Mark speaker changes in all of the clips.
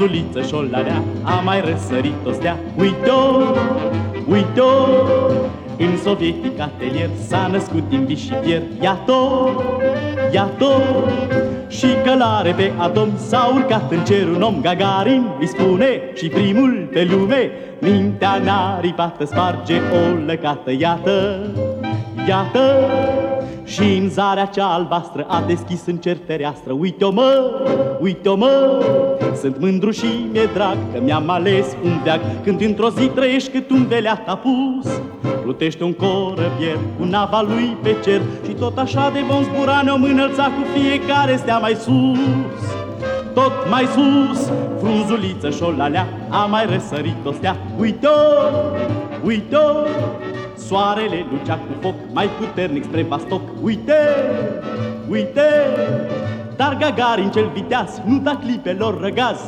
Speaker 1: frunzuliță șolalea, a mai răsărit o stea. Uite-o, uite-o, în sovietic atelier s-a născut din vis și fier. Iată-o, iată-o, și călare pe atom s-a urcat în cer un om. Gagarin îi spune și primul pe lume, mintea n-aripată sparge o lăcată. Iată, iată, și în zarea cea albastră a deschis în cer fereastră. Uite-o mă, uite-o mă, sunt mândru și mi-e drag că mi-am ales un veac. Când într-o zi trăiești cât un veleat apus, plutește un corăbier cu nava lui pe cer, și tot așa de vom zbura, ne-om înălța cu fiecare stea mai sus. Tot mai sus, frunzuliță șolalea, a mai răsărit o stea. Uite-o, uite-o, soarele lucea cu foc mai puternic spre Vostok. Uite, uite, dar Gagarin cel viteaz nu da clipelor răgaz.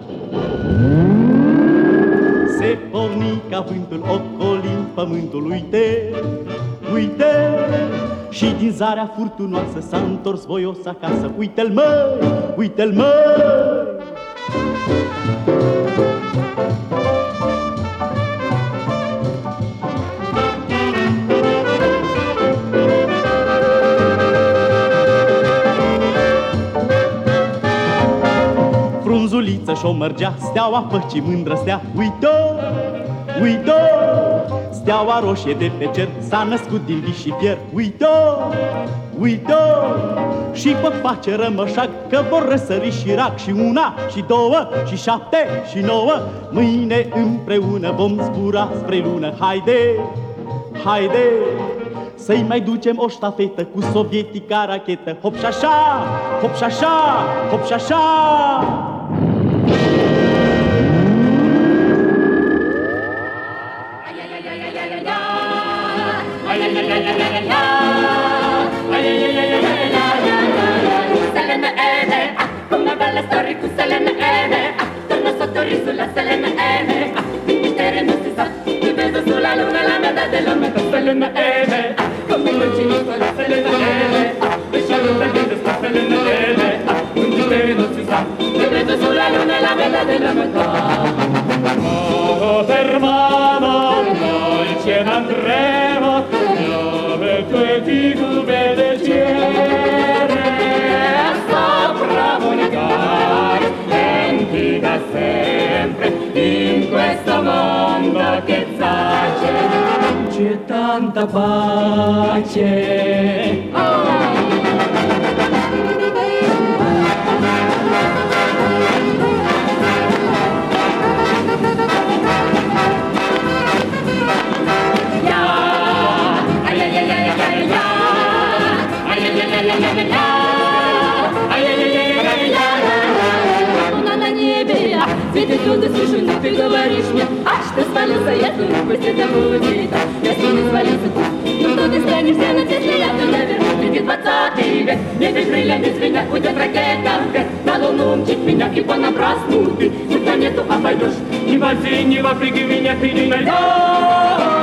Speaker 1: Se porni ca vântul ocolind pământul. Uite, uite, și din zarea furtunoasă s-a întors voios acasă. Uite-l mă, uite-l mă. Frunzuliță și-o mărgea, steaua păcii mândră stea. Uite-o, uite-o, steaua roșie de pe cer s-a născut din vis și fier. Uite-o, uite-o, și pot face rămășag că vor răsări și rac. Și una, și două, și 7, și 9, mâine împreună vom zbura spre lună. Haide, haide, să-i mai ducem o ștafetă cu sovietica rachetă. Hop și așa, hop și așa, hop și așa.
Speaker 2: Selene ene, come bella storia cu selene ene, torno sotto sulla selene ene, il mistero non si sa, ti vedo sulla luna la metà dell'uomo con selene ene, come lucino sulla selene ene, lasciamo perdere sta selene ene, il mistero non si sa, ti vedo sulla luna la metà dell'uomo.
Speaker 3: Oh, per mano noi ce n'andremo, dove quel figu vede ciere,
Speaker 2: sopra monicare, lenti da sempre, in questo mondo che zace,
Speaker 3: c'è tanta pace.
Speaker 2: Луна на небе, светит туда, слышу, но ты говоришь мне, а что свалился, я думаю, пусть это будет. Я с ними свалился, ну что ты станешься на те снаряды наверху, придет 20 век, небе крыльями звенят, уйдет ракета вверх, на луну мчит меня и понапрасну ты всю планету обойдешь.
Speaker 3: Ни в Азии, ни в Африке меня ты не найдешь.